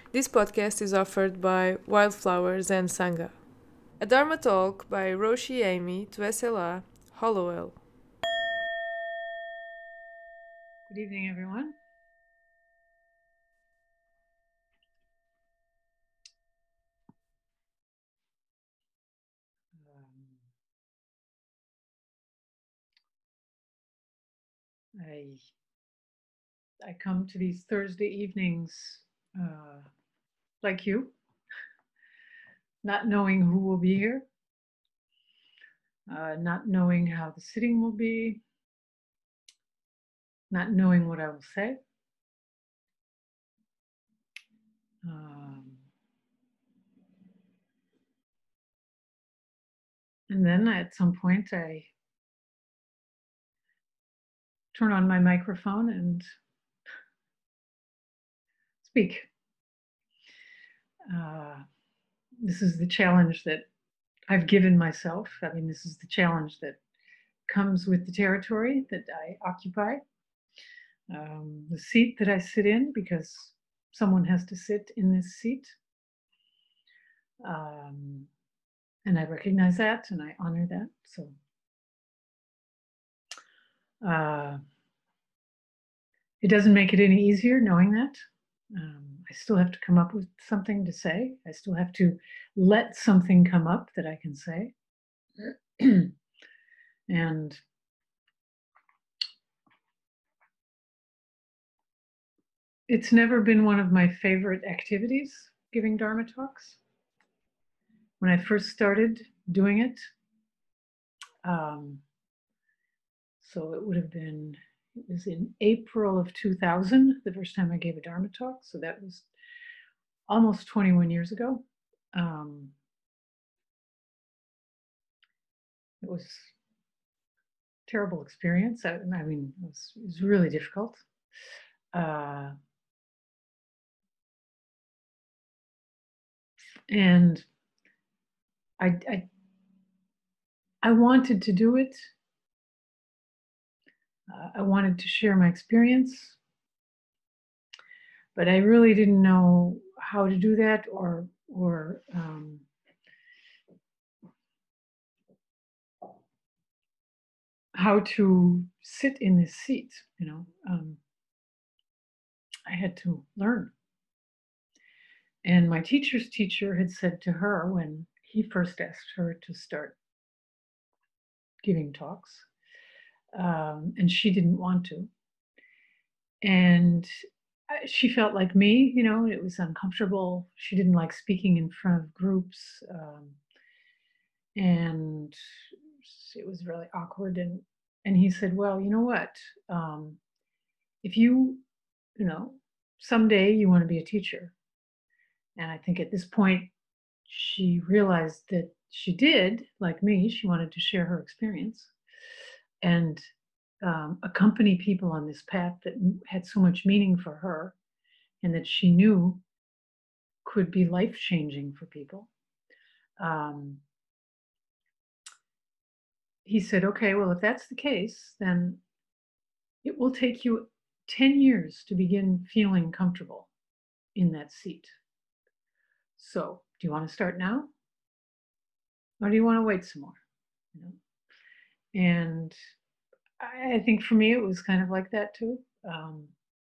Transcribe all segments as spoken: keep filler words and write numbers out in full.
This podcast is offered by Wildflowers and Sangha. A Dharma talk by Roshi Amy to S L A, Hollowell. Good evening, everyone. Um, I I come to these Thursday evenings uh, like you, not knowing who will be here, uh, not knowing how the sitting will be, not knowing what I will say. Um, and then at some point, I turn on my microphone and speak. Uh, this is the challenge that I've given myself. I mean, this is the challenge that comes with the territory that I occupy. Um, the seat that I sit in, because someone has to sit in this seat. Um, and I recognize that and I honor that. So uh, it doesn't make it any easier knowing that. Um, I still have to come up with something to say. I still have to let something come up that I can say. And it's never been one of my favorite activities, giving Dharma talks. When I first started doing it, um, so it would have been, it was in April of two thousand, the first time I gave a Dharma talk. So that was almost twenty-one years ago. Um, it was a terrible experience. I, I mean, it was, it was really difficult. Uh, and I, I, I wanted to do it. Uh, I wanted to share my experience, but I really didn't know how to do that or, or, um, how to sit in this seat, you know. Um, I had to learn. And my teacher's teacher had said to her when he first asked her to start giving talks, um, and she didn't want to. And she felt like me, you know, it was uncomfortable. She didn't like speaking in front of groups. Um, and it was really awkward. And, and he said, well, you know what? Um, if you, you know, someday you want to be a teacher. And I think at this point, she realized that she did, like me, she wanted to share her experience and um, accompany people on this path that had so much meaning for her and that she knew could be life changing for people. Um, he said, okay, well, if that's the case, then it will take you ten years to begin feeling comfortable in that seat. So, do you want to start now? Or do you want to wait some more? You know? And I think for me, it was kind of like that too. Um,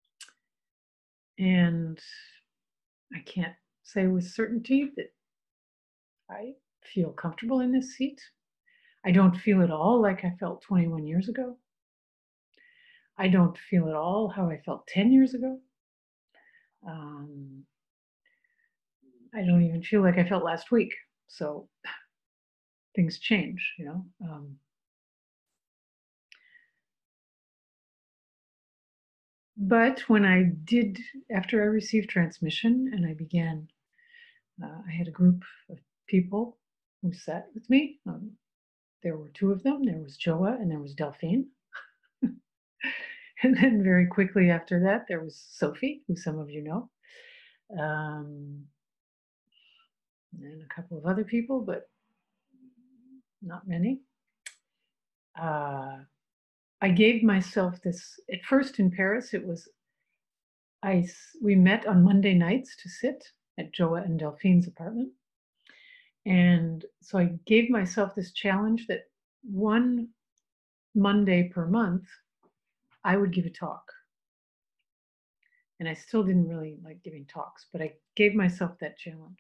and I can't say with certainty that I feel comfortable in this seat. I don't feel at all like I felt twenty-one years ago. I don't feel at all how I felt ten years ago. Um, I don't even feel like I felt last week. So things change, you know. Um, but when I did, after I received transmission and I began, uh, I had a group of people who sat with me. Um, there were two of them. There was Joa and there was Delphine. And then very quickly after that, there was Sophie, who some of you know, um, and a couple of other people, but not many. Uh, I gave myself this, at first in Paris, it was, I, we met on Monday nights to sit at Joa and Delphine's apartment. And so I gave myself this challenge that one Monday per month, I would give a talk. And I still didn't really like giving talks, but I gave myself that challenge.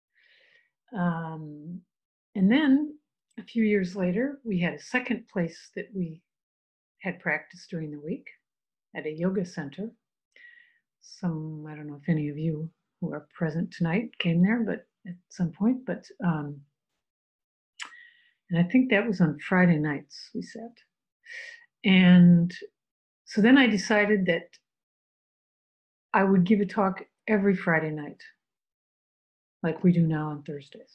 Um, and then a few years later, we had a second place that we had practice during the week at a yoga center. Some, I don't know if any of you who are present tonight came there, but at some point, but, um, and I think that was on Friday nights, we said. And so then I decided that I would give a talk every Friday night, like we do now on Thursdays.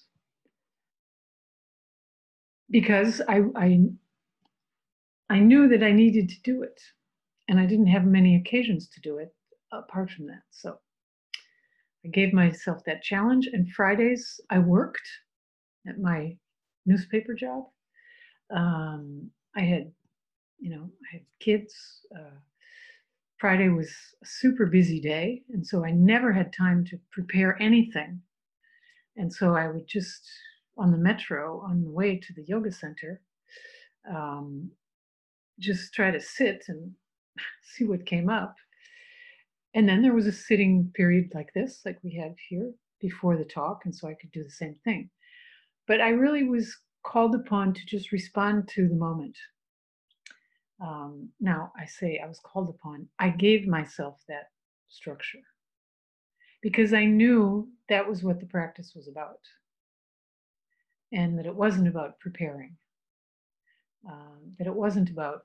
Because I, I, I knew that I needed to do it, and I didn't have many occasions to do it apart from that. So I gave myself that challenge, and Fridays I worked at my newspaper job. Um, I had, you know, I had kids. Uh, Friday was a super busy day, and so I never had time to prepare anything. And so I would just, on the metro, on the way to the yoga center, um, just try to sit and see what came up. And then there was a sitting period like this, like we have here before the talk, and so I could do the same thing. But I really was called upon to just respond to the moment. Um, now, I say I was called upon. I gave myself that structure because I knew that was what the practice was about, and that it wasn't about preparing, um, that it wasn't about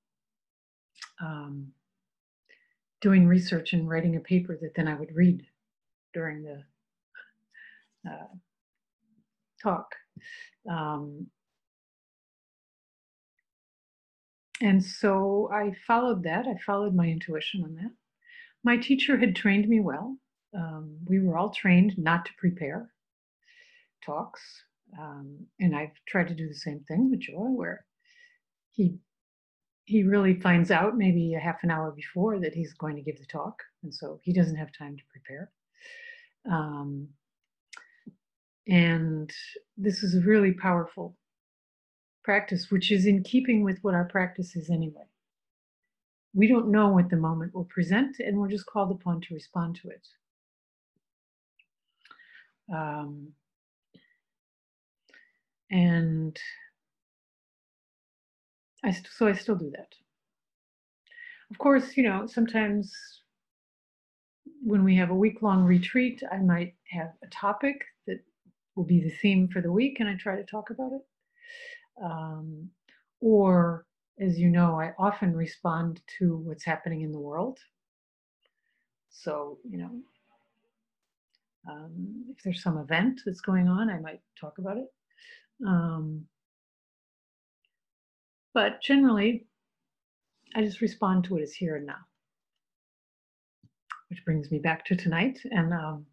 um, doing research and writing a paper that then I would read during the uh, talk. Um, and so I followed that. I followed my intuition on that. My teacher had trained me well. Um, we were all trained not to prepare talks. Um, and I've tried to do the same thing with Joa, where he he really finds out maybe a half an hour before that he's going to give the talk, and so he doesn't have time to prepare. Um, and this is a really powerful practice, which is in keeping with what our practice is anyway. We don't know what the moment will present, and we're just called upon to respond to it. Um, and I st- so I still do that. Of course, you know, sometimes when we have a week-long retreat, I might have a topic that will be the theme for the week, and I try to talk about it. Um, or, as you know, I often respond to what's happening in the world. So, you know, um, if there's some event that's going on, I might talk about it. Um, but generally, I just respond to what is here and now. Which brings me back to tonight. And um,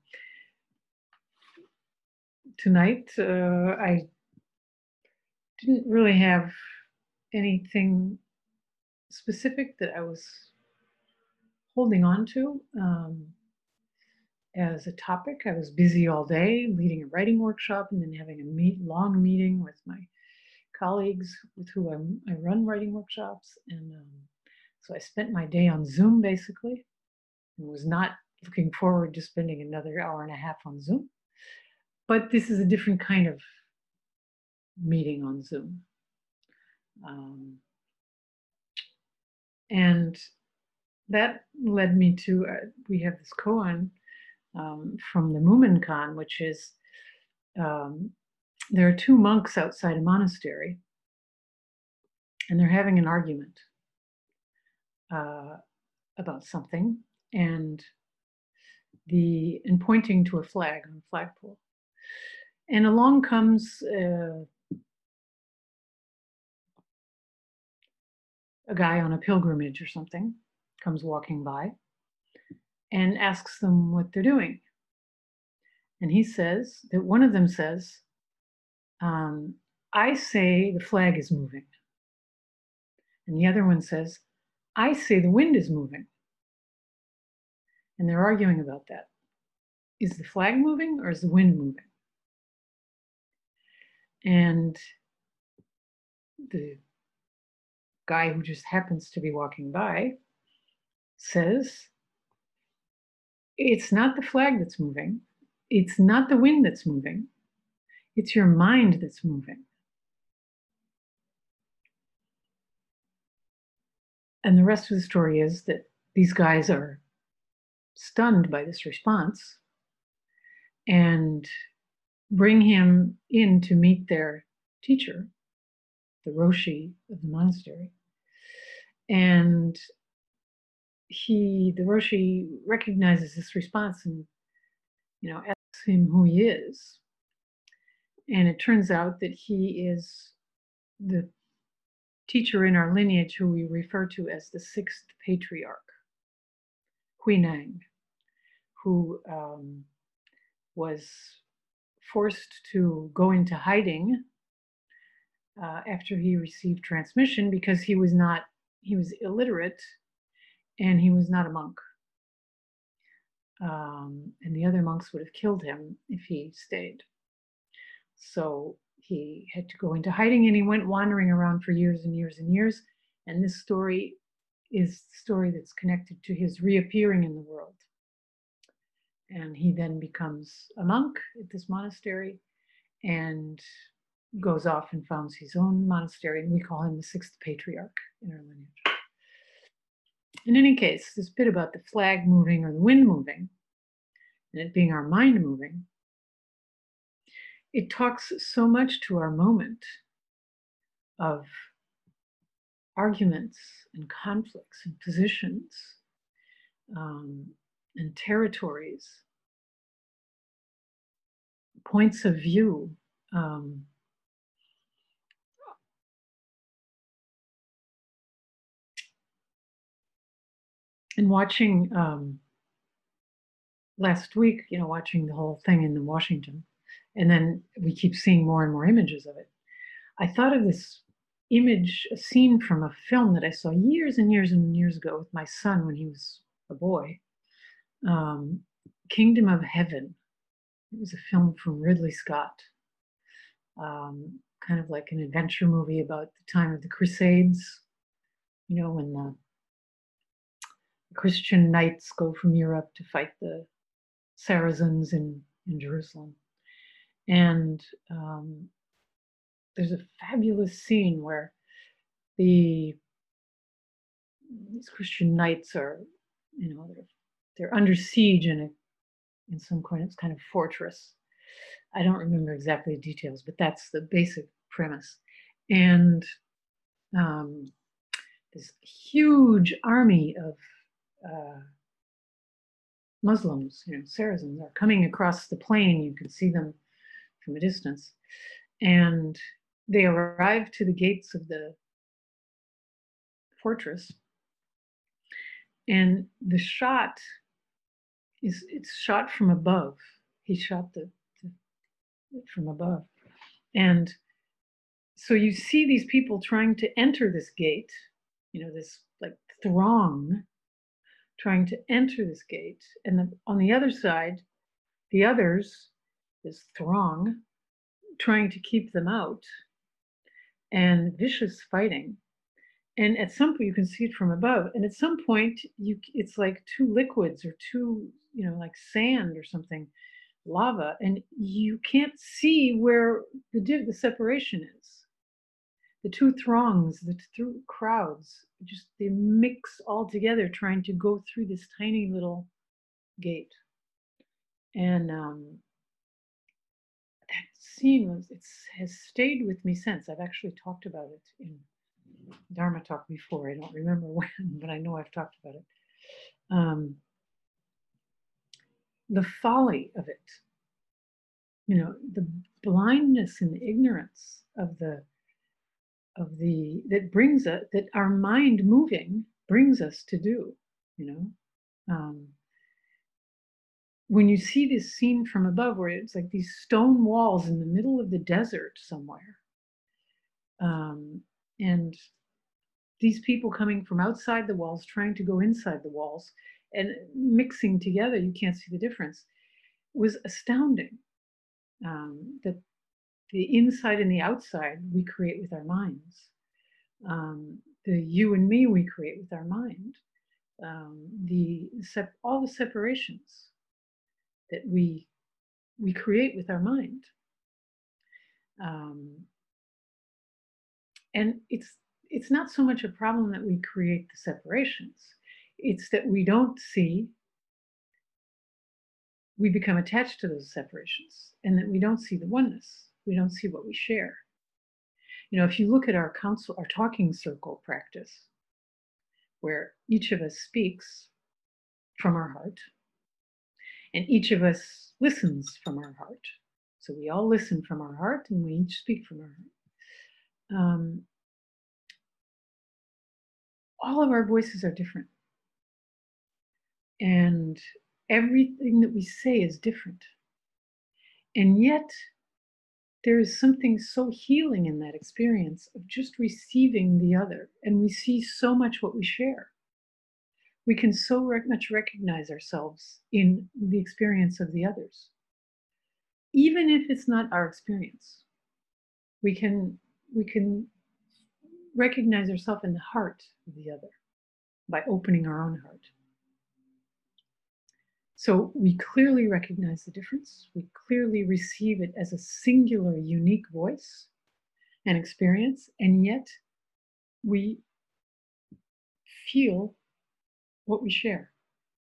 tonight, uh, I didn't really have anything specific that I was holding on to um, as a topic. I was busy all day leading a writing workshop and then having a meet, long meeting with my colleagues with who I'm, I run writing workshops. And um, so I spent my day on Zoom basically and was not looking forward to spending another hour and a half on Zoom. But this is a different kind of meeting on Zoom. Um, and that led me to, uh, we have this koan um, from the Mumonkan, which is, um, there are two monks outside a monastery, and they're having an argument uh, about something, and the and pointing to a flag on a flagpole. And along comes uh, a guy on a pilgrimage or something, comes walking by, and asks them what they're doing. And he says that one of them says, um, I say the flag is moving. And the other one says, I say the wind is moving. And they're arguing about that. Is the flag moving or is the wind moving? And the guy who just happens to be walking by says, it's not the flag that's moving. It's not the wind that's moving. It's your mind that's moving. And the rest of the story is that these guys are stunned by this response and bring him in to meet their teacher, the Roshi of the monastery. And he, the Roshi, recognizes this response and, you know, asks him who he is. And it turns out that he is the teacher in our lineage who we refer to as the sixth patriarch, Huineng, who um, was forced to go into hiding uh, after he received transmission because he was not, he was illiterate and he was not a monk. Um, and the other monks would have killed him if he stayed. So he had to go into hiding and he went wandering around for years and years and years. And this story is the story that's connected to his reappearing in the world. And he then becomes a monk at this monastery and goes off and founds his own monastery. And we call him the sixth patriarch in our lineage. In any case, this bit about the flag moving or the wind moving, and it being our mind moving, it talks so much to our moment of arguments and conflicts and positions um, and territories, points of view. Um, and watching um, last week, you know, watching the whole thing in the Washington, and then we keep seeing more and more images of it. I thought of this image, a scene from a film that I saw years and years and years ago with my son when he was a boy, um, Kingdom of Heaven. It was a film from Ridley Scott, um, kind of like an adventure movie about the time of the Crusades, you know, when the Christian knights go from Europe to fight the Saracens in, in Jerusalem. And um, there's a fabulous scene where the these Christian knights are, you know, they're, they're under siege in a in some kind of kind of fortress. I don't remember exactly the details, but that's the basic premise. And um, this huge army of uh, Muslims, you know, Saracens, are coming across the plain. You can see them from a distance. And they arrive to the gates of the fortress. And the shot is, it's shot from above. He shot the, the from above. And so you see these people trying to enter this gate, you know, this like throng trying to enter this gate. And the, on the other side, the others, this throng, trying to keep them out, and vicious fighting. And at some point, you can see it from above. And at some point, you it's like two liquids or two, you know, like sand or something, lava, and you can't see where the the separation is. The two throngs, the two crowds, just they mix all together, trying to go through this tiny little gate. And um, that scene was, it has stayed with me since. I've actually talked about it in Dharma Talk before. I don't remember when, but I know I've talked about it. Um, the folly of it, you know, the blindness and the ignorance of the of the that brings us, that our mind moving brings us to do, you know. Um, when you see this scene from above where it's like these stone walls in the middle of the desert somewhere, um, and these people coming from outside the walls trying to go inside the walls, and mixing together, you can't see the difference, was astounding. Um, that the inside and the outside we create with our minds. Um, the you and me we create with our mind. Um, the sep- all the separations that we we create with our mind. Um, and it's it's not so much a problem that we create the separations. It's that we don't see, we become attached to those separations, and that we don't see the oneness. We don't see what we share. You know, if you look at our council, our talking circle practice, where each of us speaks from our heart, and each of us listens from our heart. So we all listen from our heart, and we each speak from our heart. Um, all of our voices are different, and everything that we say is different. And yet, there is something so healing in that experience of just receiving the other, and we see so much what we share. We can so rec- much recognize ourselves in the experience of the others, even if it's not our experience. We can we can recognize ourselves in the heart of the other by opening our own heart. So we clearly recognize the difference. We clearly receive it as a singular, unique voice and experience, and yet we feel what we share.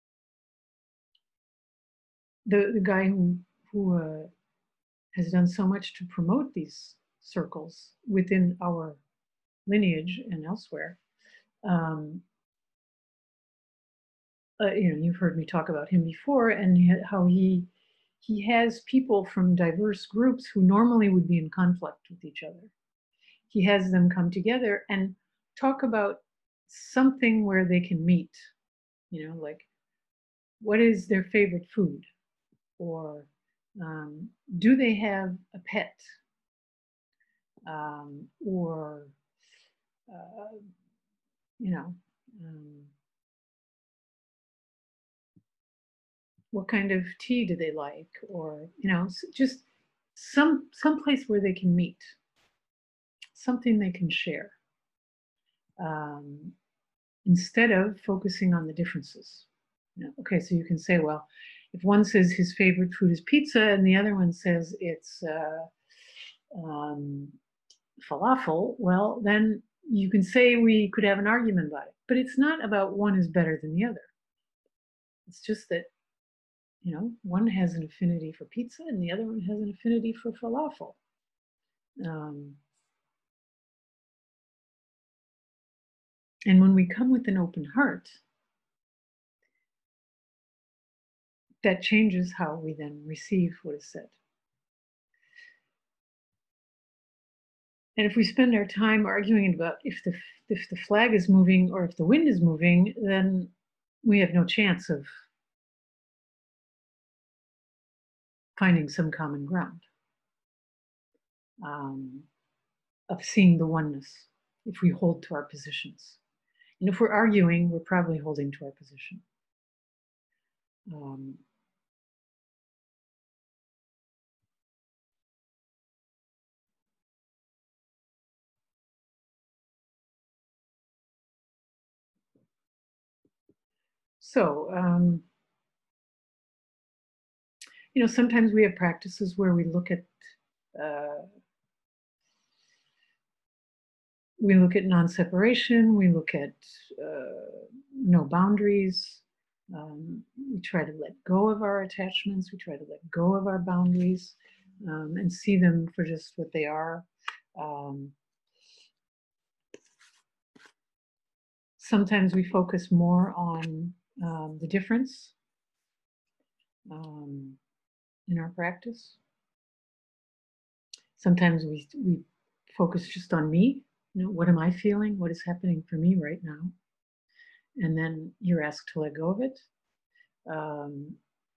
The, the guy who, who uh, has done so much to promote these circles within our lineage and elsewhere, um, uh, you know, you've heard me talk about him before, and how he he has people from diverse groups who normally would be in conflict with each other. He has them come together and talk about something where they can meet, you know, like what is their favorite food, or um, do they have a pet, um, or uh, you know, um, what kind of tea do they like, or you know, just some some place where they can meet, something they can share, um, instead of focusing on the differences. You know, okay, so you can say, well, if one says his favorite food is pizza and the other one says it's uh, um, falafel, well, then you can say we could have an argument about it. But it's not about one is better than the other. It's just that, you know, one has an affinity for pizza and the other one has an affinity for falafel. Um, and when we come with an open heart, that changes how we then receive what is said. And if we spend our time arguing about if the if the flag is moving or if the wind is moving, then we have no chance of finding some common ground, um, of seeing the oneness if we hold to our positions. And if we're arguing, we're probably holding to our position. Um, so, um, you know, sometimes we have practices where we look at uh, we look at non-separation, we look at uh, no boundaries, um, we try to let go of our attachments, we try to let go of our boundaries, um, and see them for just what they are. Um, sometimes we focus more on um, the difference um, in our practice. Sometimes we, we focus just on me. You know, what am I feeling? What is happening for me right now? And then you're asked to let go of it. Um,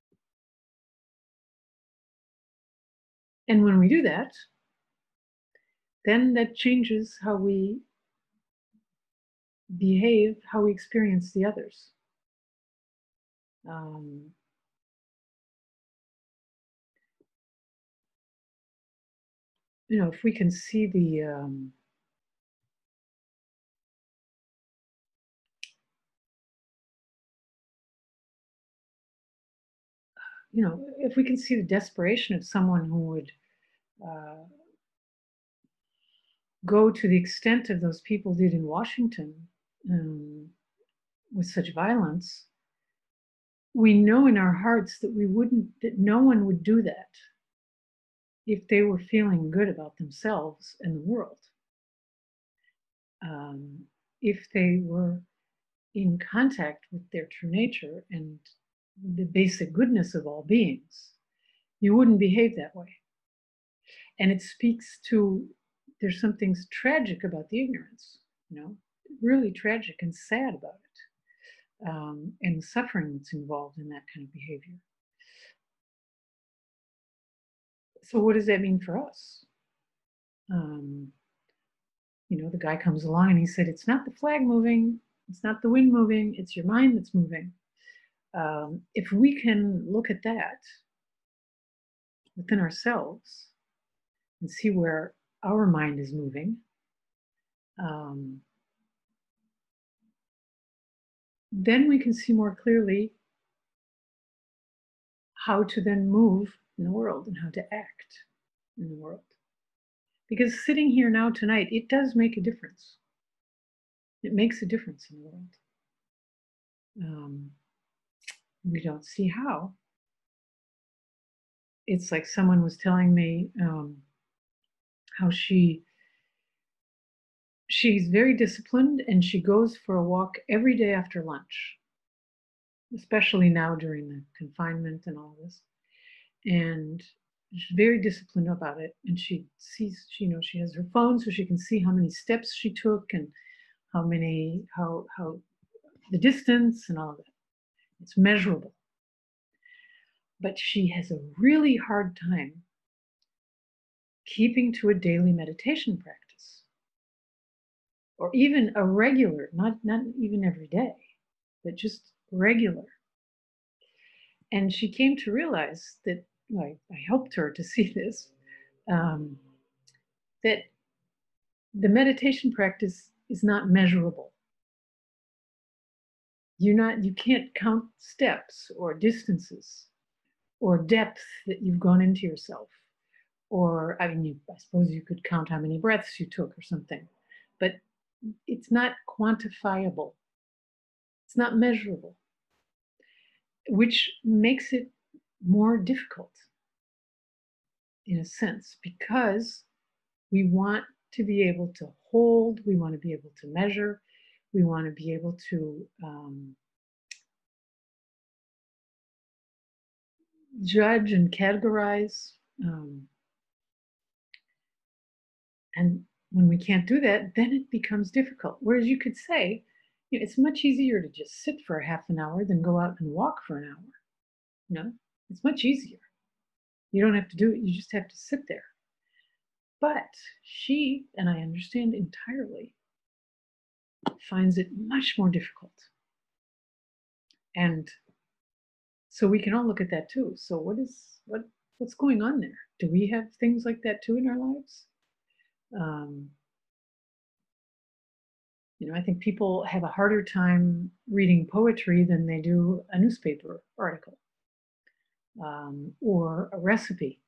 and when we do that, then that changes how we behave, how we experience the others. Um, you know, if we can see the um, you know, if we can see the desperation of someone who would uh, go to the extent of those people did in Washington um, with such violence, we know in our hearts that we wouldn't, that no one would do that if they were feeling good about themselves and the world. Um, if they were in contact with their true nature and the basic goodness of all beings, you wouldn't behave that way. And it speaks to, there's something tragic about the ignorance, you know, really tragic and sad about it, um, and the suffering that's involved in that kind of behavior. So what does that mean for us? Um, you know, the guy comes along and he said, it's not the flag moving, it's not the wind moving, it's your mind that's moving. Um, if we can look at that within ourselves and see where our mind is moving, um, then we can see more clearly how to then move in the world and how to act in the world. Because sitting here now tonight, it does make a difference. It makes a difference in the world. Um, we don't see how. It's like someone was telling me um, how she she's very disciplined and she goes for a walk every day after lunch, especially now during the confinement and all this. And she's very disciplined about it. And she sees, you know, she has her phone so she can see how many steps she took and how many, how, how the distance and all of that. It's measurable. But she has a really hard time keeping to a daily meditation practice, or even a regular, not, not even every day, but just regular. And she came to realize that, well, I, I helped her to see this, um, that the meditation practice is not measurable. You're not, you can't count steps or distances or depth that you've gone into yourself. Or, I mean, you, I suppose you could count how many breaths you took or something, but it's not quantifiable. It's not measurable, which makes it more difficult in a sense, because we want to be able to hold, we want to be able to measure, we want to be able to um, judge and categorize. Um, and when we can't do that, then it becomes difficult. Whereas you could say, you know, it's much easier to just sit for a half an hour than go out and walk for an hour. You know, it's much easier. You don't have to do it, you just have to sit there. But she, and I understand entirely, finds it much more difficult. And so we can all look at that too. So what is what what's going on there? Do we have things like that too in our lives? Um, you know, I think people have a harder time reading poetry than they do a newspaper article um, or a recipe.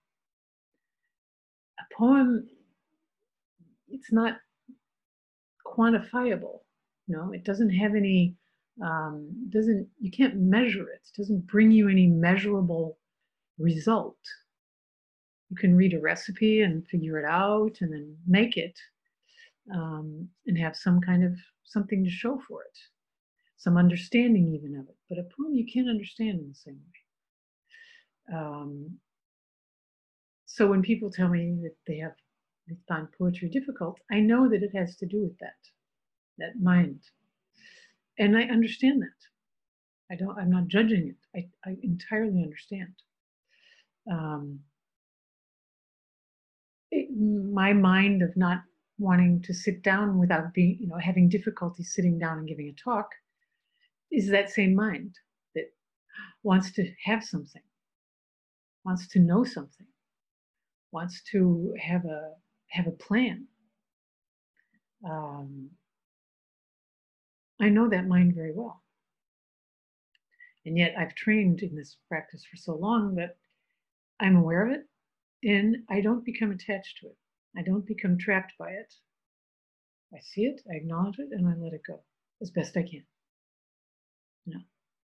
A poem, it's not quantifiable. You know, it doesn't have any, um, doesn't, you can't measure it. It doesn't bring you any measurable result. You can read a recipe and figure it out and then make it um, and have some kind of something to show for it, some understanding even of it. But a poem you can't understand in the same way. Um, so when people tell me that they have they find poetry difficult, I know that it has to do with that, that mind. And I understand that. I don't, I'm not judging it. I, I entirely understand. Um, it, my mind of not wanting to sit down without being, you know, having difficulty sitting down and giving a talk is that same mind that wants to have something, wants to know something, wants to have a have a plan. Um, I know that mind very well. And yet I've trained in this practice for so long that I'm aware of it and I don't become attached to it. I don't become trapped by it. I see it, I acknowledge it, and I let it go as best I can. You know.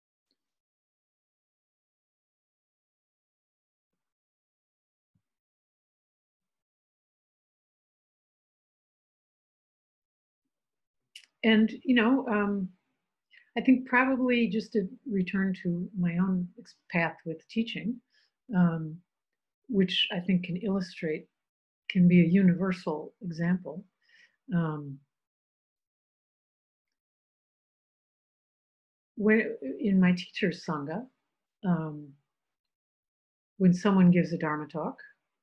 And, you know, um, I think probably just to return to my own path with teaching, um, which I think can illustrate, can be a universal example. Um, when in my teacher's sangha, um, when someone gives a Dharma talk,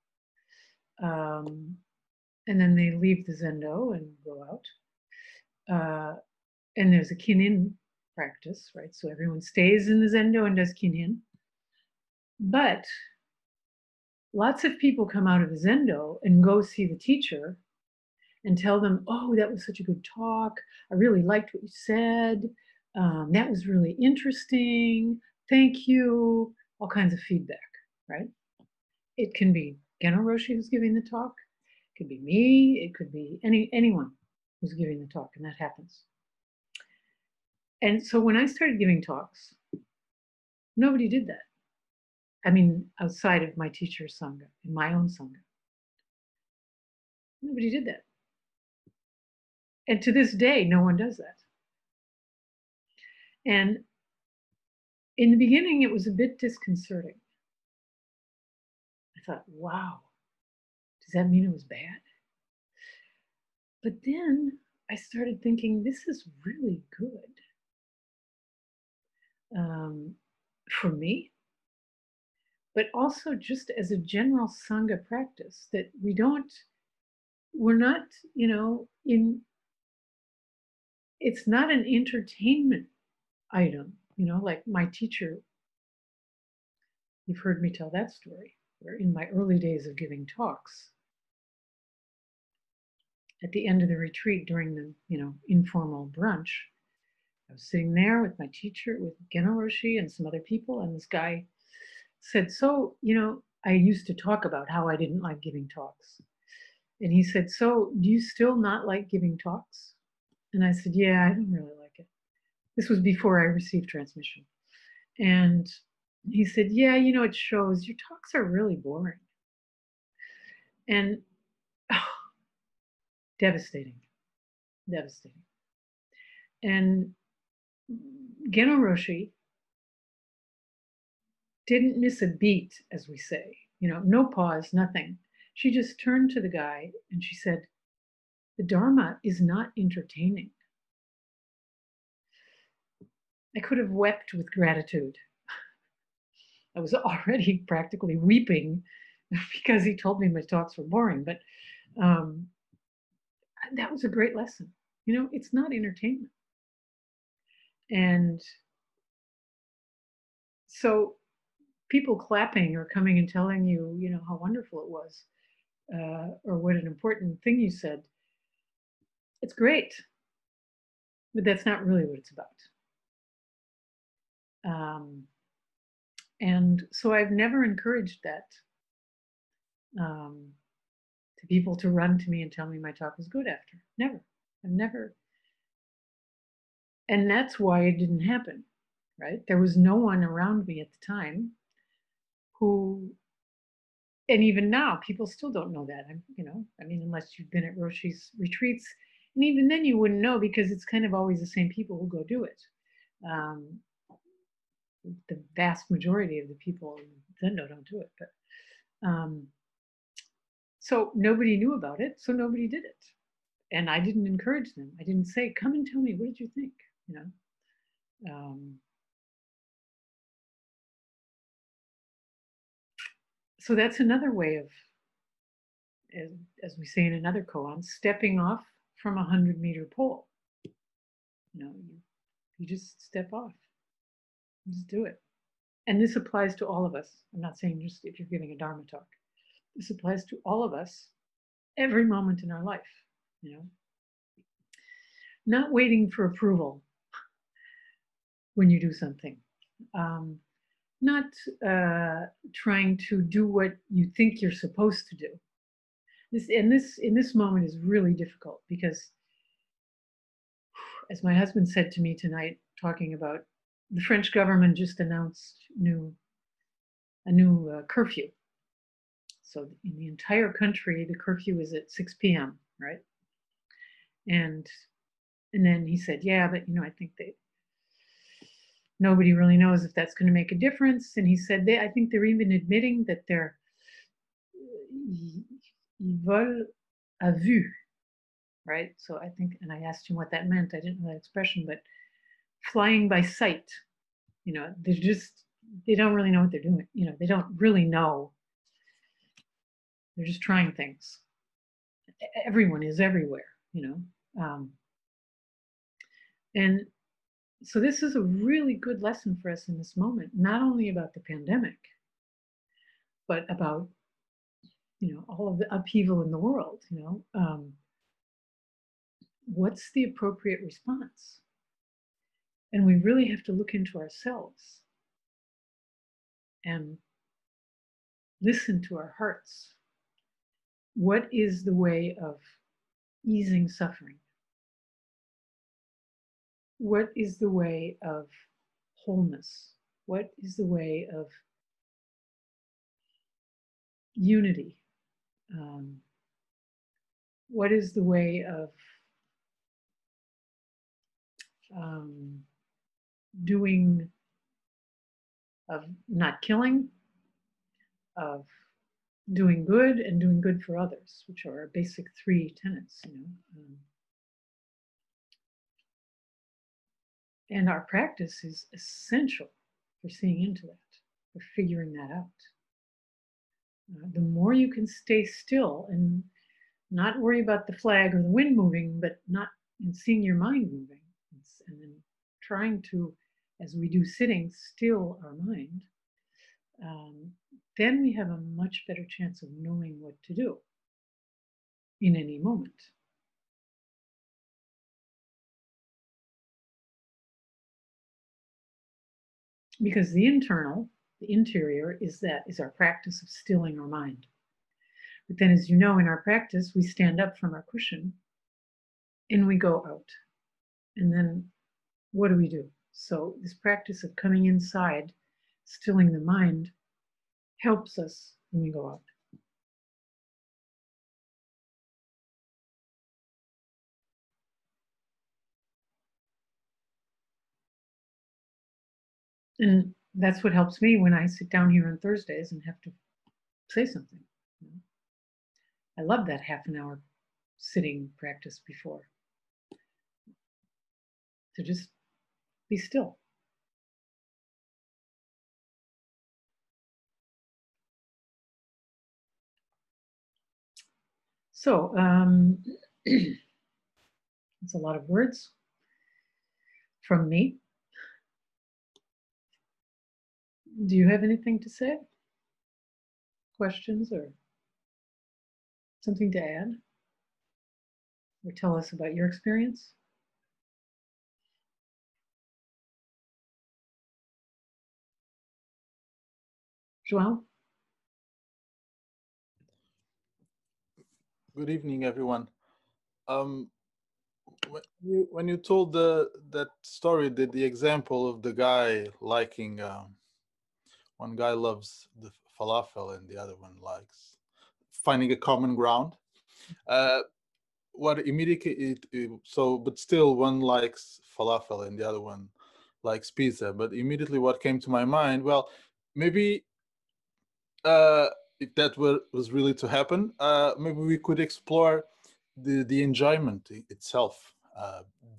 um, and then they leave the Zendo and go out, uh, and there's a kin-in practice, right? So everyone stays in the Zendo and does kin-in. But lots of people come out of the Zendo and go see the teacher and tell them, oh, that was such a good talk. I really liked what you said. Um, that was really interesting. Thank you. All kinds of feedback, right? It can be Geno Roshi who's giving the talk. It could be me. It could be any anyone who's giving the talk, and that happens. And so when I started giving talks, nobody did that. I mean, outside of my teacher's sangha, in my own sangha. Nobody did that. And to this day, no one does that. And in the beginning, it was a bit disconcerting. I thought, wow, does that mean it was bad? But then I started thinking, this is really good um, for me, but also just as a general Sangha practice that we don't, we're not, you know, in, it's not an entertainment item, you know, like my teacher, you've heard me tell that story, where in my early days of giving talks, at the end of the retreat during the, you know, informal brunch, I was sitting there with my teacher, with Geno Roshi and some other people, and this guy said, so, you know, I used to talk about how I didn't like giving talks. And he said, so do you still not like giving talks? And I said, yeah, I don't really like it. This was before I received transmission. And he said, yeah, you know, it shows your talks are really boring. And oh, devastating, devastating. And Geno Roshi didn't miss a beat, as we say, you know, no pause, nothing. She just turned to the guy and she said, the Dharma is not entertaining. I could have wept with gratitude. I was already practically weeping because he told me my talks were boring, but um, that was a great lesson. You know, it's not entertainment. And so people clapping or coming and telling you, you know, how wonderful it was, uh, or what an important thing you said, it's great, but that's not really what it's about. Um, and so I've never encouraged that um, to people to run to me and tell me my talk was good after. Never. I've never. And that's why it didn't happen, right? There was no one around me at the time who, and even now, people still don't know that. I'm, you know, I mean, unless you've been at Roshi's retreats, and even then you wouldn't know because it's kind of always the same people who go do it. Um, the vast majority of the people in Zendo don't do it, but um, so nobody knew about it, so nobody did it, and I didn't encourage them. I didn't say, "Come and tell me, what did you think?" You know. Um, so that's another way of, as, as we say in another koan, stepping off from a hundred meter pole. You know, you, you just step off, just do it. and this applies to all of us. I'm not saying just if you're giving a Dharma talk. This applies to all of us every moment in our life, you know. Not waiting for approval when you do something. Um, not uh, trying to do what you think you're supposed to do. This and this in this moment is really difficult because, as my husband said to me tonight, talking about the French government just announced new a new uh, curfew. So in the entire country, the curfew is at six p m, right? And and then he said, yeah, but you know, I think they nobody really knows if that's going to make a difference. And he said, they, I think they're even admitting that they're ils volent à vue, right? So I think, and I asked him what that meant. I didn't know that expression, but flying by sight, you know, they're just, they don't really know what they're doing. You know, they don't really know. They're just trying things. Everyone is everywhere, you know. Um, and so this is a really good lesson for us in this moment, not only about the pandemic, but about, you know, all of the upheaval in the world, you know. Um, what's the appropriate response? And we really have to look into ourselves and listen to our hearts. What is the way of easing suffering? What is the way of wholeness? What is the way of unity? Um, what is the way of um, doing, of not killing, of doing good and doing good for others, which are our basic three tenets, you know. Um, and our practice is essential for seeing into that, for figuring that out. Uh, the more you can stay still and not worry about the flag or the wind moving, but not and seeing your mind moving, and then trying to, as we do sitting, still our mind, um, then we have a much better chance of knowing what to do in any moment. Because the internal, the interior, is that is our practice of stilling our mind. But then, as you know, in our practice, we stand up from our cushion and we go out. And then what do we do? So this practice of coming inside, stilling the mind, helps us when we go out. And that's what helps me when I sit down here on Thursdays and have to say something. You know? I love that half an hour sitting practice before. To just be still. So, um, it's a lot of words from me. Do you have anything to say? Questions or something to add? Or tell us about your experience? João? Good evening, everyone. Um, when you when you told the that story, the, the example of the guy liking, um, one guy loves the falafel and the other one likes finding a common ground. Uh, what immediately it, it, so, but still one likes falafel and the other one likes pizza. But immediately what came to my mind, well, maybe uh, if that were was really to happen, uh, maybe we could explore the the enjoyment itself. Uh,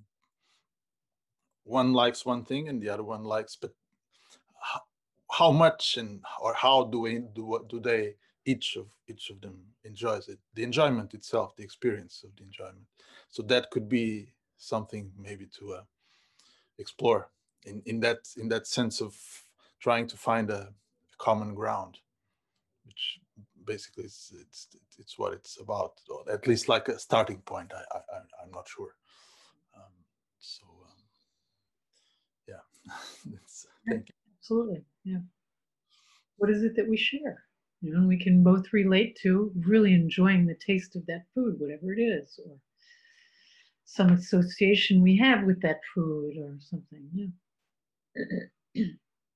one likes one thing and the other one likes, but how, how much and or how do we do what do they each of each of them enjoys it? The enjoyment itself, the experience of the enjoyment. So that could be something maybe to uh, explore in in that in that sense of trying to find a, a common ground, which basically is it's it's what it's about, or at least like a starting point. I, I I'm not sure. Um, so um, yeah, it's, thank you. Absolutely, yeah. What is it that we share? You know, we can both relate to really enjoying the taste of that food, whatever it is, or some association we have with that food or something. Yeah.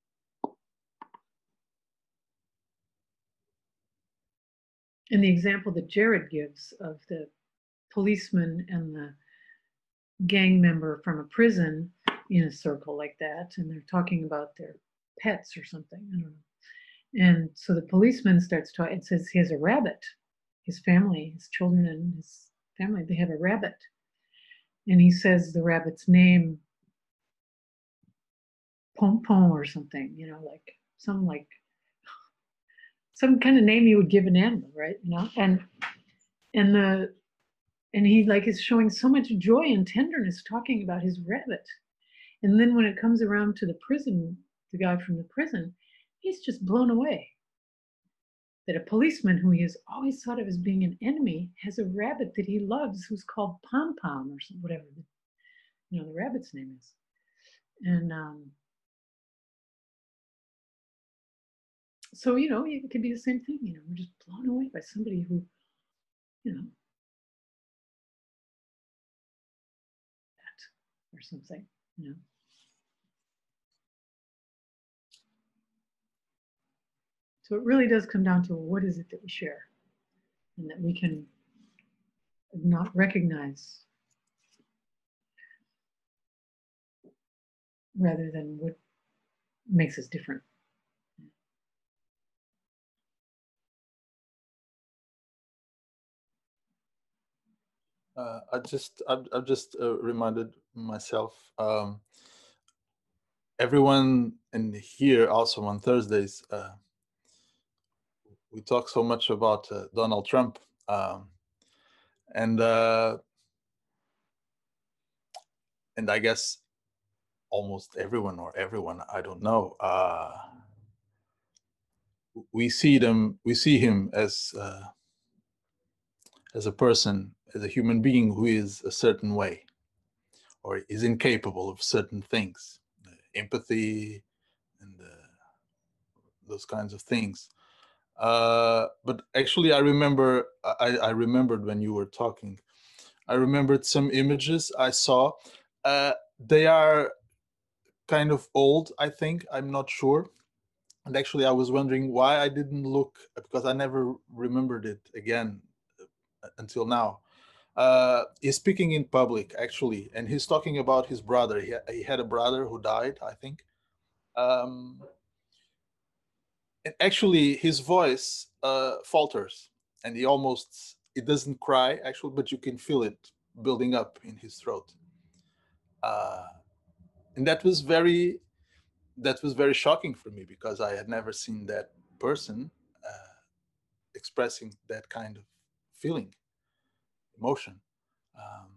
And the example that Jared gives of the policeman and the gang member from a prison in a circle like that, and they're talking about their pets or something, I don't know. And so the policeman starts talking and says he has a rabbit. His family, his children and his family, they have a rabbit. And he says the rabbit's name, Pom Pom or something, you know, like some like some kind of name you would give an animal, right? You know, and and the and he like is showing so much joy and tenderness talking about his rabbit. And then when it comes around to the prison, the guy from the prison, he's just blown away that a policeman who he has always thought of as being an enemy has a rabbit that he loves who's called Pom Pom or some, whatever the, you know, the rabbit's name is. And um, so, you know, it could be the same thing. You know, we're just blown away by somebody who, you know, that or something, you know. So it really does come down to what is it that we share and that we can not recognize rather than what makes us different. Uh, I just I've, I've just uh, reminded myself. Um, everyone in here also on Thursdays, uh, we talk so much about uh, Donald Trump, um, and uh, and I guess almost everyone or everyone, I don't know, uh, we see them, we see him as uh, as a person, as a human being who is a certain way, or is incapable of certain things, uh, empathy, and uh, those kinds of things. Uh, but actually, I remember, I, I remembered when you were talking, I remembered some images I saw. Uh, they are kind of old, I think. I'm not sure. And actually, I was wondering why I didn't look, because I never remembered it again uh, until now. Uh, he's speaking in public, actually, and he's talking about his brother. He, he had a brother who died, I think. Um, and actually, his voice uh, falters, and he almost, it doesn't cry, actually, but you can feel it building up in his throat. Uh, and that was very, that was very shocking for me because I had never seen that person uh, expressing that kind of feeling, emotion. Um,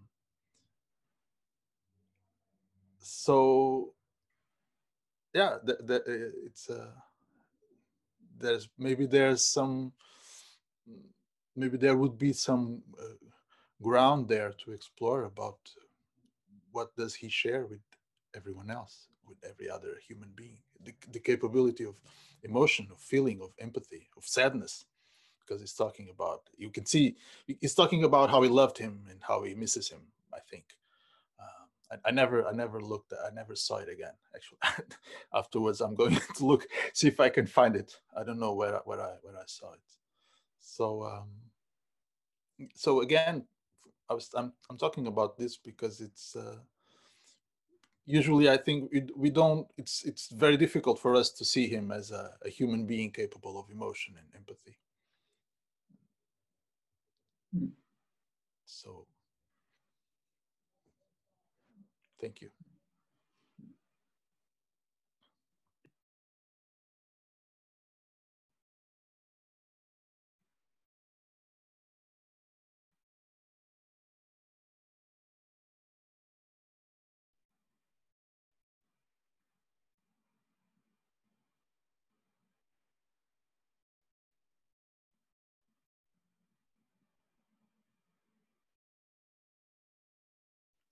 so yeah, the, the, uh, it's uh, there's maybe there's some maybe there would be some uh, ground there to explore about what does he share with everyone else, with every other human being, the, the capability of emotion, of feeling, of empathy, of sadness, because he's talking about, you can see he's talking about how he loved him and how he misses him, I think. uh, I, I never I never looked I never saw it again, actually. Afterwards I'm going to look, see if I can find it. I don't know where where I where I saw it. So um so again, I was I'm, I'm talking about this because it's uh, usually I think we, we don't, it's it's very difficult for us to see him as a, a human being capable of emotion and empathy. Mm. So thank you.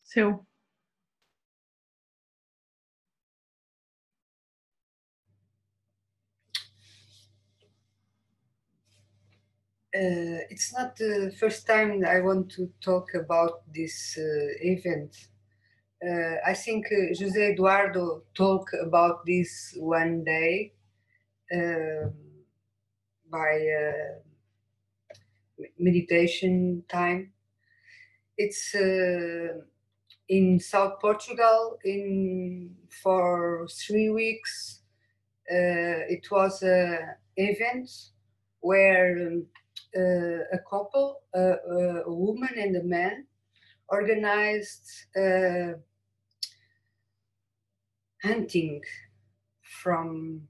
So Uh, it's not the first time I want to talk about this uh, event. Uh, I think uh, José Eduardo talked about this one day uh, by uh, meditation time. It's uh, in South Portugal in for three weeks. Uh, it was an event where um, uh, a couple, uh, a woman and a man, organized uh, hunting from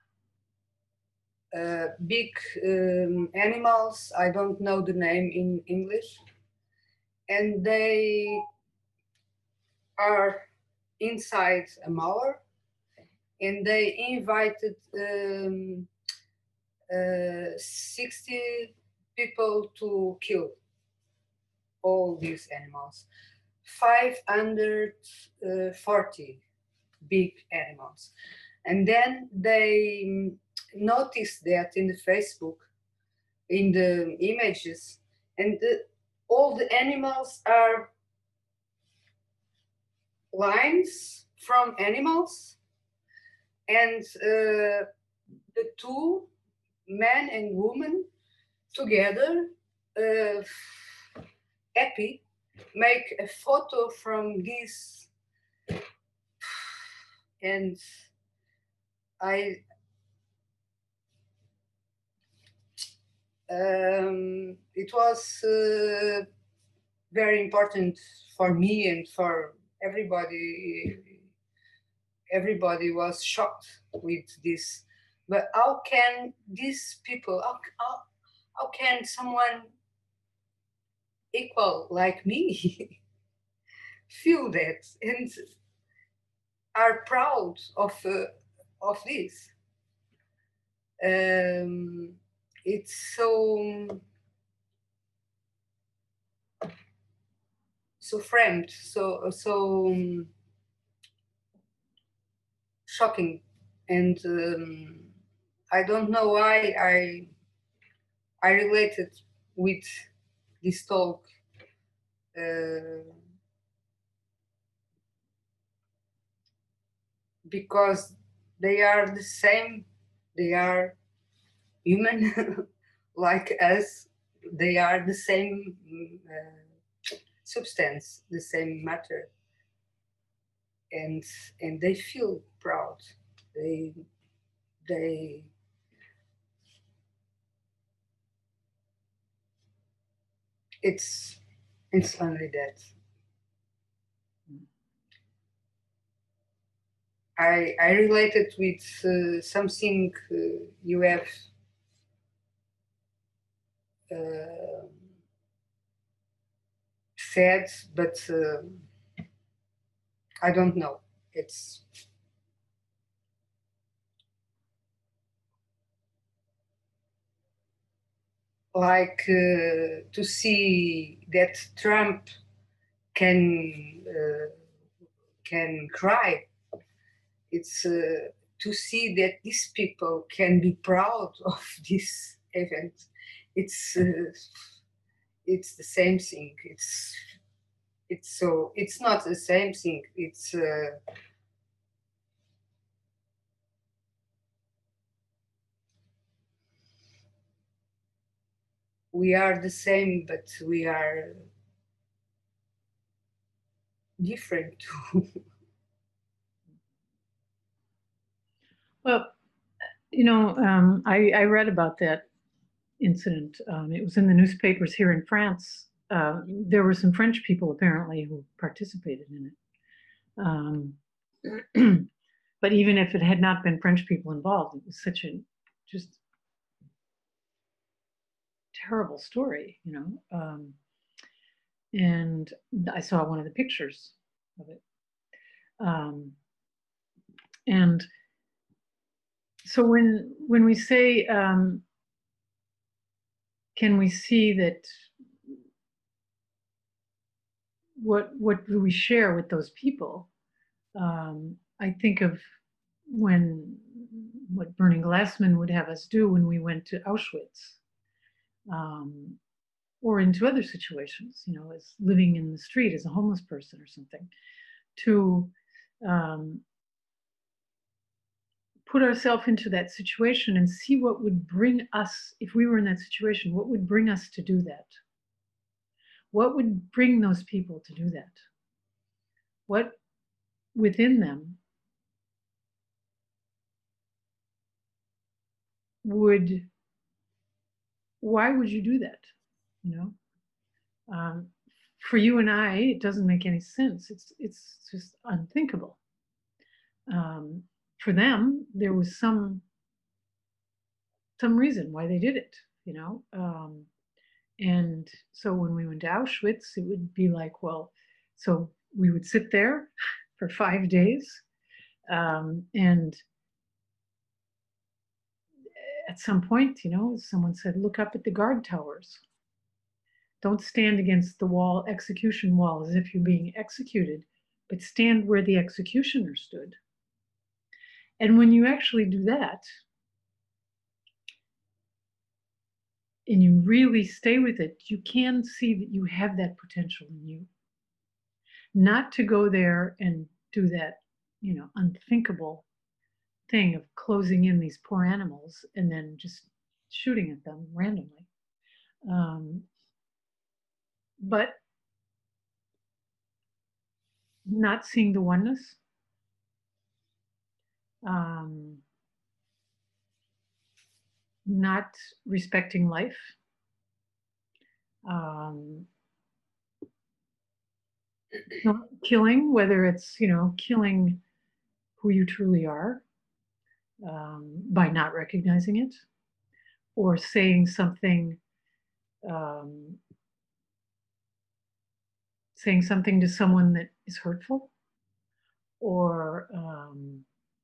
uh, big um, animals. I don't know the name in English. And they are inside a mower, and they invited um, uh, sixty people to kill all these animals. five hundred forty big animals. And then they noticed that in the Facebook, in the images, and the, all the animals are lines from animals, and uh, the two men and women together, uh, happy, make a photo from this, and I um, it was uh, very important for me and for everybody. Everybody was shocked with this. But how can these people, how, how, how can someone equal like me feel that and are proud of uh, of this? Um, it's so so framed, so so um, shocking, and um, I don't know why I I related with this talk. Uh, because they are the same, they are human like us, they are the same uh, substance, the same matter, and and they feel proud. They they it's it's only that. I I related with uh, something uh, you have uh, said, but uh, I don't know. It's like uh, to see that Trump can uh, can cry. It's uh, to see that these people can be proud of this event. It's uh, it's the same thing. It's it's so it's not the same thing. It's uh, we are the same, but we are different too. well, you know, um, I, I read about that incident. Um, it was in the newspapers here in France. Uh, there were some French people apparently who participated in it. Um, but even if it had not been French people involved, it was such a just terrible story, you know. Um, and I saw one of the pictures of it. Um, and so when when we say, um, can we see that what what do we share with those people? Um, I think of when what Bernie Glassman would have us do when we went to Auschwitz, um, or into other situations, you know, as living in the street as a homeless person or something, to um, put ourselves into that situation and see what would bring us, if we were in that situation, what would bring us to do that? What would bring those people to do that? What within them would, why would you do that? You know, um, for you and I, it doesn't make any sense. It's it's just unthinkable. Um, for them, there was some some reason why they did it. You know, um, and so when we went to Auschwitz, it would be like, well, so we would sit there for five days, um, and at some point, you know, someone said, look up at the guard towers. Don't stand against the wall, execution wall, as if you're being executed, but stand where the executioner stood. And when you actually do that, and you really stay with it, you can see that you have that potential in you. Not to go there and do that, you know, unthinkable thing of closing in these poor animals and then just shooting at them randomly. Um, but not seeing the oneness, um, not respecting life, um, killing, whether it's, you know, killing who you truly are um, by not recognizing it, or saying something, um, saying something to someone that is hurtful, or um,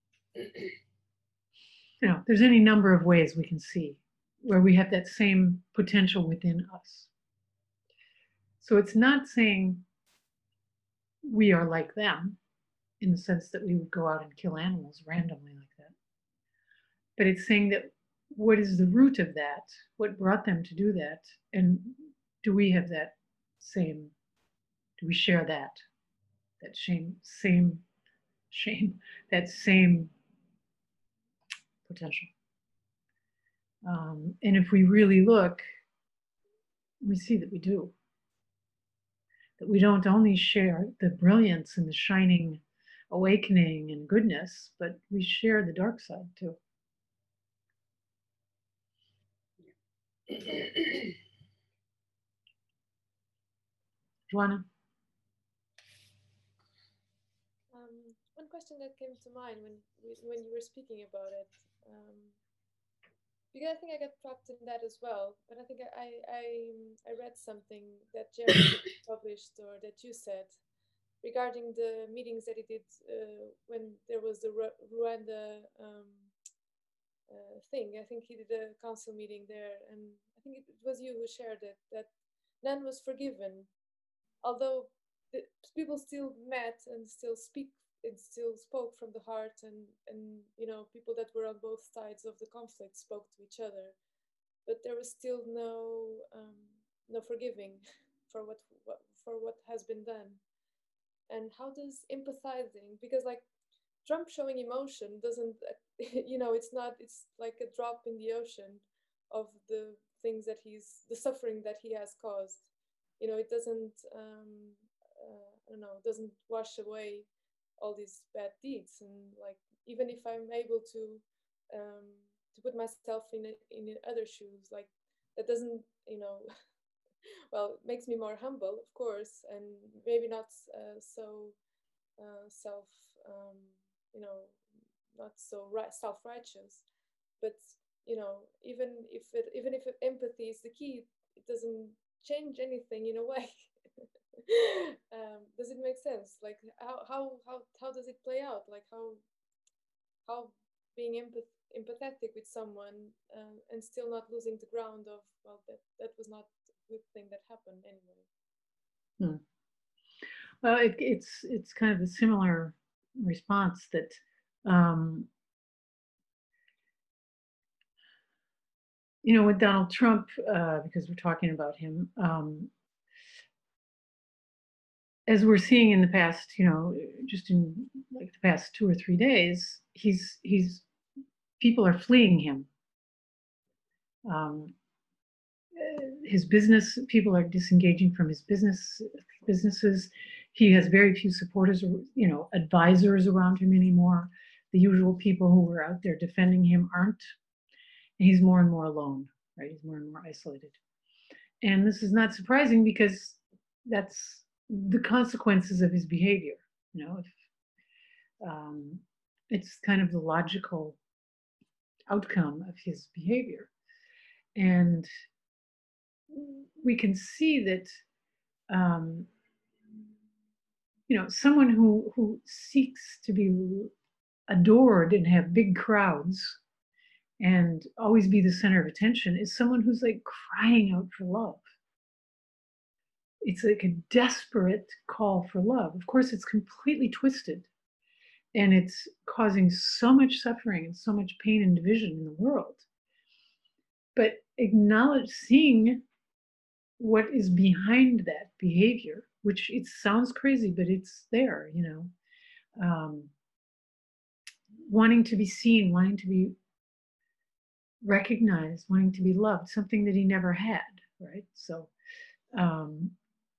you know, there's any number of ways we can see where we have that same potential within us. So it's not saying we are like them in the sense that we would go out and kill animals randomly like that. But it's saying that what is the root of that? What brought them to do that? And do we have that same, do we share that? That shame, same, shame, that same potential. Um, and if we really look, we see that we do. That we don't only share the brilliance and the shining awakening and goodness, but we share the dark side too. Joanna? Um, one question that came to mind when when you were speaking about it, um, because I think I got trapped in that as well. But I think I I, I read something that Jeremy published or that you said regarding the meetings that he did uh, when there was the Ru- Rwanda um, uh, thing. I think he did a council meeting there, and I think it was you who shared it that none was forgiven, although the people still met and still speak and still spoke from the heart, and and you know, people that were on both sides of the conflict spoke to each other, but there was still no um, no forgiving for what, what for what has been done. And how does empathizing, because like Trump showing emotion doesn't you know, it's not, it's like a drop in the ocean of the things that he's, the suffering that he has caused. You know, it doesn't um uh, I don't know, doesn't wash away all these bad deeds. And like, even if I'm able to um to put myself in a, in other shoes, like that doesn't, you know, well, it makes me more humble, of course, and maybe not uh, so uh, self um, you know, not so right, self-righteous. But you know, even if it, even if empathy is the key, it doesn't change anything in a way. um, does it make sense? Like how, how how how does it play out? Like how how being empath- empathetic with someone uh, and still not losing the ground of, well, that that was not a good thing that happened anyway. Hmm. Well, it, it's it's kind of a similar response that um, you know, with Donald Trump, uh, because we're talking about him, um, as we're seeing in the past, you know, just in like the past two or three days, he's he's people are fleeing him. Um, his business people are disengaging from his business businesses. He has very few supporters, you know, advisors around him anymore. The usual people who were out there defending him aren't. And he's more and more alone, right? He's more and more isolated. And this is not surprising because that's the consequences of his behavior. You know, if um, it's kind of the logical outcome of his behavior. And we can see that, um, you know, someone who, who seeks to be adored and have big crowds and always be the center of attention is someone who's like crying out for love. It's like a desperate call for love. Of course, it's completely twisted and it's causing so much suffering and so much pain and division in the world. But acknowledge, seeing what is behind that behavior, which it sounds crazy, but it's there, you know, um, wanting to be seen, wanting to be recognized, wanting to be loved, something that he never had, right? So um,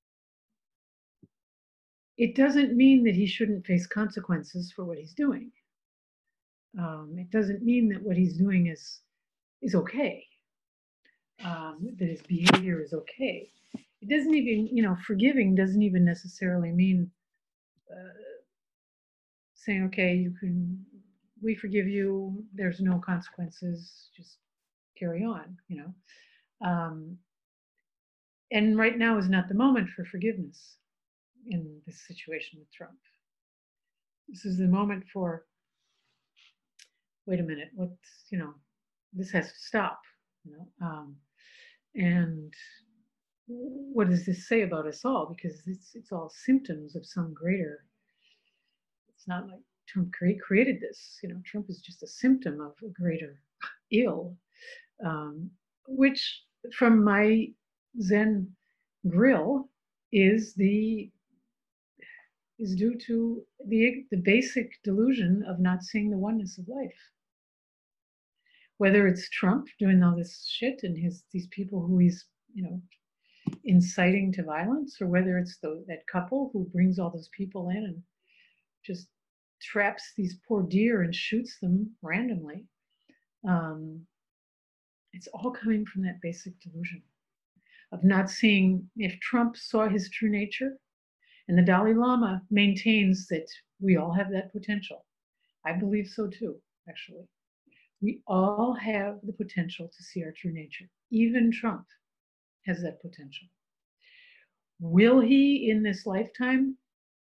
it doesn't mean that he shouldn't face consequences for what he's doing. Um, it doesn't mean that what he's doing is is okay, um, that his behavior is okay. It doesn't even, you know, forgiving doesn't even necessarily mean uh, saying, okay, you can, we forgive you, there's no consequences, just carry on, you know. Um, and right now is not the moment for forgiveness in this situation with Trump. This is the moment for, wait a minute, what's, you know, this has to stop, you know. Um, and what does this say about us all? Because it's, it's all symptoms of some greater, it's not like Trump created this, you know, Trump is just a symptom of a greater ill, um, which from my Zen grill is the is due to the the basic delusion of not seeing the oneness of life. Whether it's Trump doing all this shit and his these people who he's, you know, inciting to violence, or whether it's the, that couple who brings all those people in and just traps these poor deer and shoots them randomly. Um, it's all coming from that basic delusion of not seeing. If Trump saw his true nature, and the Dalai Lama maintains that we all have that potential. I believe so too, actually. We all have the potential to see our true nature. Even Trump has that potential. Will he in this lifetime?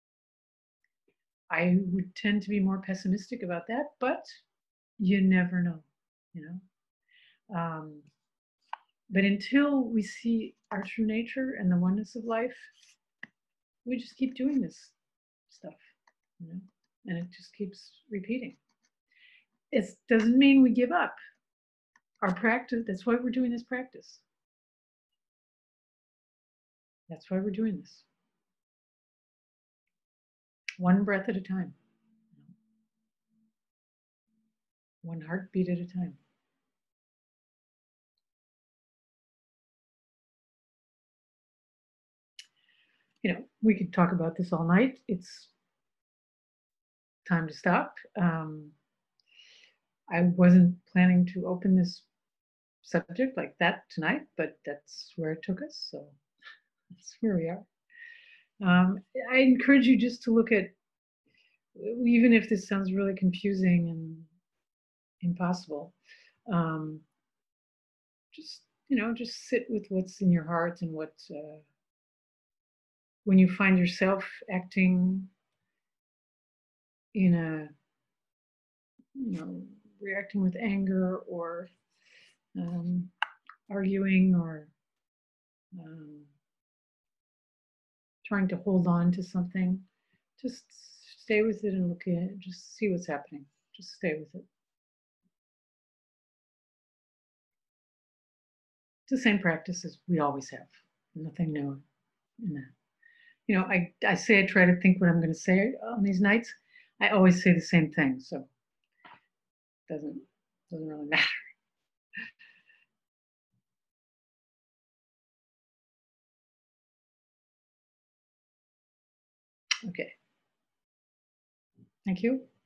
I would tend to be more pessimistic about that, but you never know, you know. Um, but until we see our true nature and the oneness of life, we just keep doing this stuff, you know, and it just keeps repeating. It doesn't mean we give up our practice. That's why we're doing this practice. That's why we're doing this. One breath at a time. One heartbeat at a time. You know, we could talk about this all night. It's time to stop. Um, I wasn't planning to open this subject like that tonight, but that's where it took us. So that's where we are. Um, I encourage you just to look at, even if this sounds really confusing and impossible, um, just, you know, just sit with what's in your heart and what, uh, when you find yourself acting in a, you know, reacting with anger or um, arguing or um, trying to hold on to something. Just stay with it and look at it. Just see what's happening. Just stay with it. It's the same practice as we always have. Nothing new in that. You know, I, I say I try to think what I'm going to say on these nights. I always say the same thing, so it doesn't doesn't really matter. Okay. Thank you.